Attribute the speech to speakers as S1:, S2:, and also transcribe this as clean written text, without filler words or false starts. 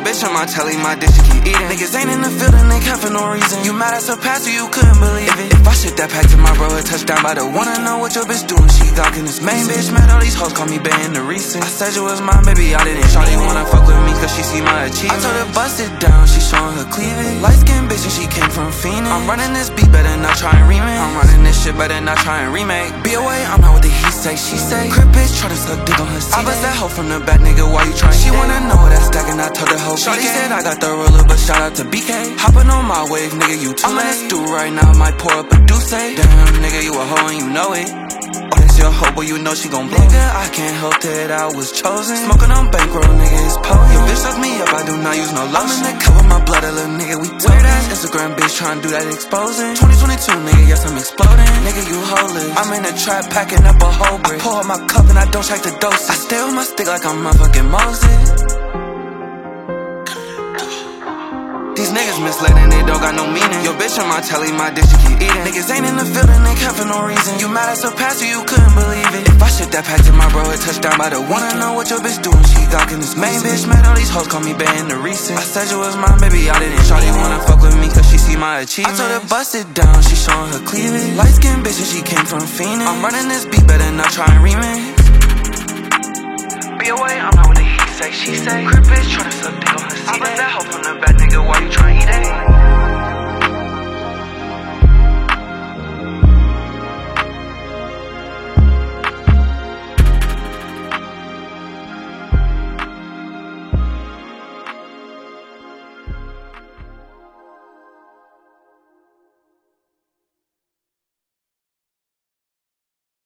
S1: bitch on my telly, my dick, she keep eating. Niggas ain't in the field and they count for no reason. You mad as a pastor, you couldn't believe it. If I shit that pack to my bro, a touchdown, by the wanna know what your bitch doing. She gawking this main bitch, man, all these hoes call me Bay in the recent. I said you was mine, baby, I didn't. Shawty wanna fuck with me cause she see my achievement. I told her bust it down, she showing her cleavage. Light skin bitch and she came from Phoenix. I'm running this beat, better not try and remake. I'm running this shit, better not try and remake. Be away, I'm not what the he say, she say. Crip bitch, try to suck dick on her seat. I bust that hoe from the back, nigga, why you trying? She wanna know that stack and I told her hoe. Shawty said I got the roller, but shout out to BK. Hopping on my wave, nigga, you too late. I'm in the stew right now, might pour up a deuce. Damn, nigga, you a hoe and you know it. Oh, that's your hoe, but you know she gon' blow. Nigga, I can't help that I was chosen. Smoking on bankroll, nigga, it's potent. Your bitch suck me up, I do not use no lotion. I'm in the cup with my blood, a little nigga, we weird ass Instagram bitch tryna do that exposing. 2022, nigga, yes, I'm exploding. Nigga, you holeless. I'm in the trap packing up a whole brick. I pour up my cup and I don't check the dosage. I stay with my stick like I'm motherfucking Moses. These niggas misled and they don't got no meaning. Your bitch on my telly, my dick, she keep eating. Niggas ain't in the field and they count for no reason. You mad as a pastor, you couldn't believe it. If I shit that pack to my bro, a touchdown, by the wanna know what your bitch doing. She gawking this main bitch, man, all these hoes call me Bay in the recent. I said you was mine, baby, I didn't. Shawty wanna fuck with me cause she see my achievement. I told her bust it down, she showing her cleavage. Light skin bitch and she came from Phoenix. I'm running this beat, better not try and remake. Be away, I'm not what the he say, she say. Crip bitch tryna suck dick on her seat. I bust that hoe from the back, nigga, why you tryna eat it?